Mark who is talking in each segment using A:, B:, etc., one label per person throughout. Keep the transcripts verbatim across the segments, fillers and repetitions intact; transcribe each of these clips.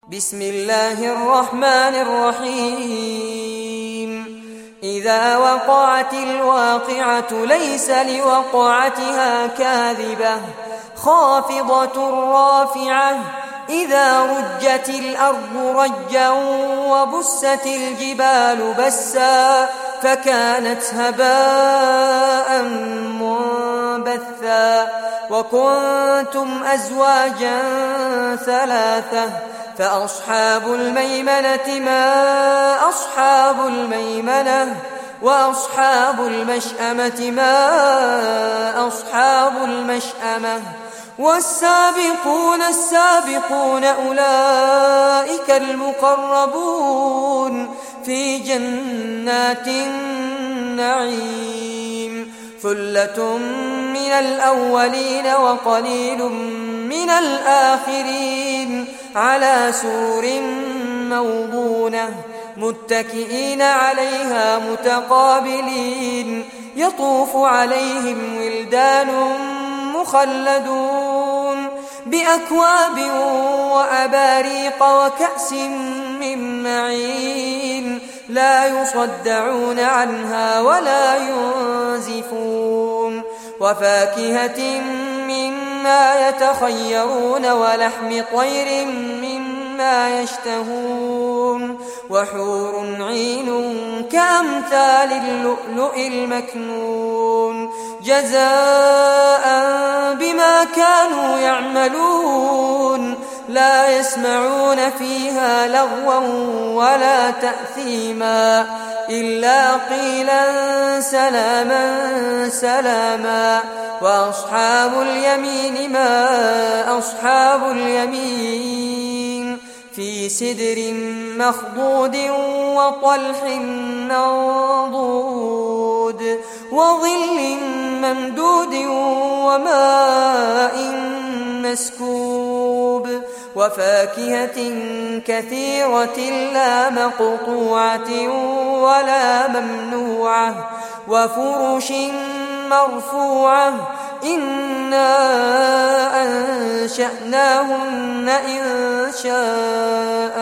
A: بسم الله الرحمن الرحيم إذا وقعت الواقعة ليس لوقعتها كاذبة خافضة رافعة إذا رجت الأرض رجا وبست الجبال بسا فكانت هباء منبثا وكنتم أزواجا ثلاثة فأصحاب الميمنة ما أصحاب الميمنة وأصحاب المشأمة ما أصحاب المشأمة والسابقون السابقون أولئك المقربون في جنات النعيم ثلة من الأولين وقليل من الآخرين على سور موضونة متكئين عليها متقابلين يطوف عليهم ولدان مخلدون بأكواب وأباريق وكأس من معين لا يصدعون عنها ولا ينزفون وفاكهة مما يتخيرون ولحم طير مما يشتهون وحور عين كأمثال اللؤلؤ المكنون جزاء بما كانوا يعملون لا يسمعون فيها لغوا ولا تأثيما إلا قيلا سلاما سلاما وأصحاب اليمين ما أصحاب اليمين في سدر مخضود وطلح منضود وظل ممدود وماء مسكوب وفاكهة كثيرة لا مقطوعة ولا ممنوعة وفرش مرفوعة إنا أنشأناهن إن شاء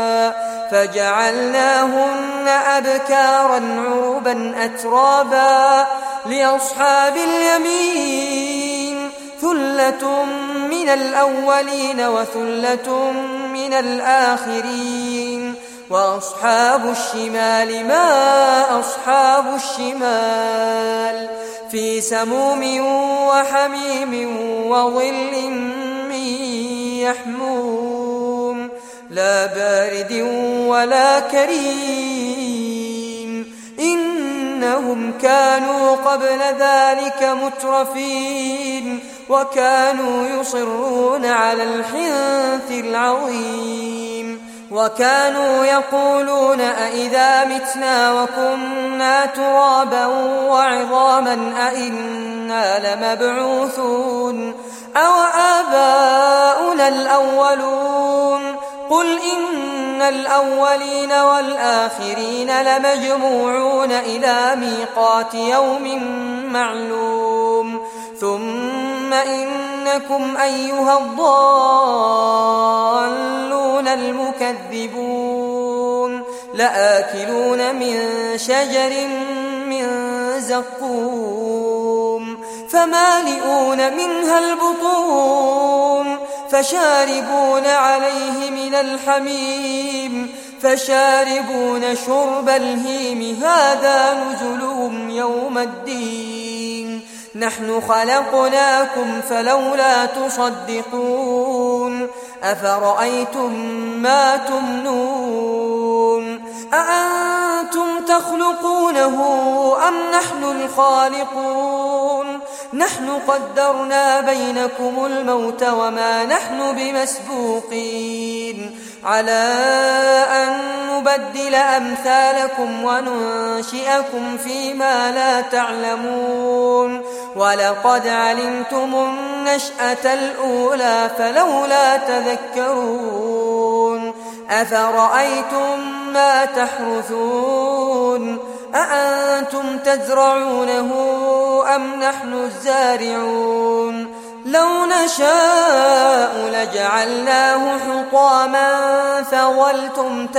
A: فجعلناهن أبكارا عربا أترابا لأصحاب اليمين ثلة من الأولين وثلة من الآخرين وأصحاب الشمال ما أصحاب الشمال في سموم وحميم وظل من يحموم لا بارد ولا كريم إنهم كانوا قبل ذلك مترفين وكانوا يصرون على الحنث العظيم وكانوا يقولون أئذا متنا وكنا ترابا وعظاما أئنا لمبعوثون أو آباؤنا الأولون قل إن الأولين والآخرين لمجموعون إلى ميقات يوم معلوم ثم إنكم أيها الضالون المكذبون لآكلون من شجر من زقوم فمالئون منها البطون فشاربون عليه من الحميم فشاربون شرب الهيم هذا نزلهم يوم الدين نحن خلقناكم فلولا تصدقون أفرأيتم ما تمنون أأنتم تخلقونه أم نحن الخالقون نحن قدرنا بينكم الموت وما نحن بمسبوقين على أن نبدل أمثالكم وننشئكم فيما لا تعلمون ولقد علمتم النشأة الأولى فلولا تذكرون أفرأيتم ما تحرثون أأنتم تزرعونه أم نحن الزارعون لو نشاء لجعلناه حطاما فظلتم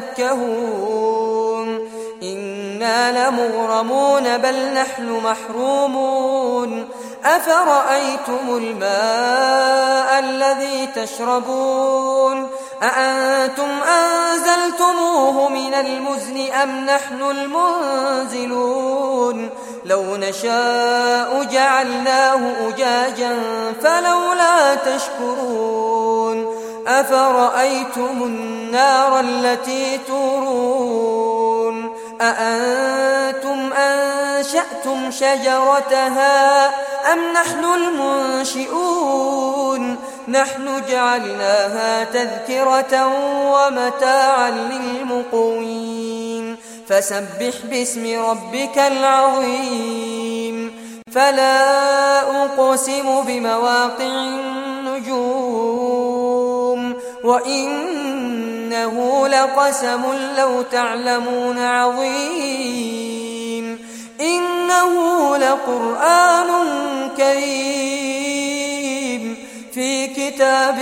A: تفكهون إنا لمغرمون بل نحن محرومون أفرأيتم الماء الذي تشربون أأنتم أنزلتموه من المزن أم نحن المنزلون لو نشاء جعلناه أجاجا فلولا تشكرون أفرأيتم النار التي تورون أأنتم أنشأتم شجرتها أم نحن المنشئون نحن جعلناها تذكرة ومتاعا للمقوين فسبح باسم ربك العظيم فلا أقسم بمواقع النجوم وإنه لقسم لو تعلمون عظيم إنه لقرآن كريم في كتاب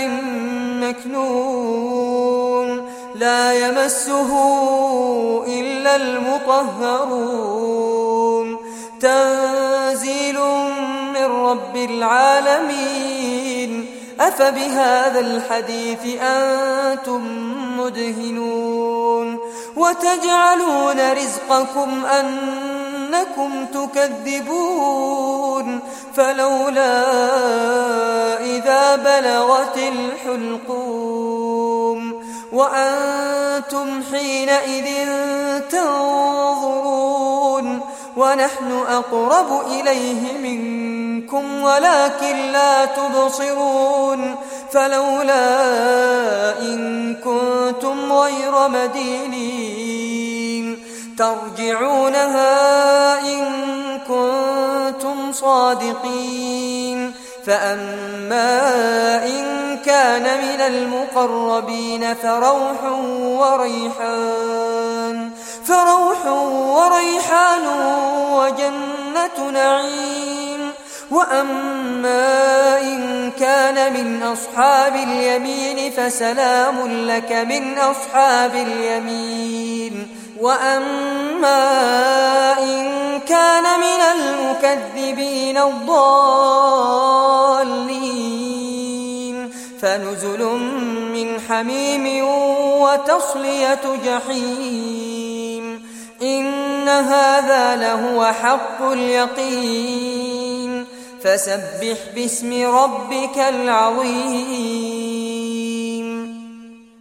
A: مكنون لا يمسه إلا المطهرون تنزيل من رب العالمين أفبهذا الحديث أنتم مدهنون وتجعلون رزقكم أنكم تكذبون فلولا إذا بلغت الحلقوم وأنتم حينئذ تنظرون ونحن أقرب إليه منكم ولكن لا تبصرون فلولا إن كنتم غير مدينين ترجعونها إن كنتم صادقين فأما إن كان من المقربين فروح وريحان فروح وريحان وجنة نعيم وأما إن كان من أصحاب اليمين فسلام لك من أصحاب اليمين وأما إن كان من المكذبين الضالين فنزل من حميم وتصلية جحيم إن هذا لهو حق اليقين فسبح باسم ربك العظيم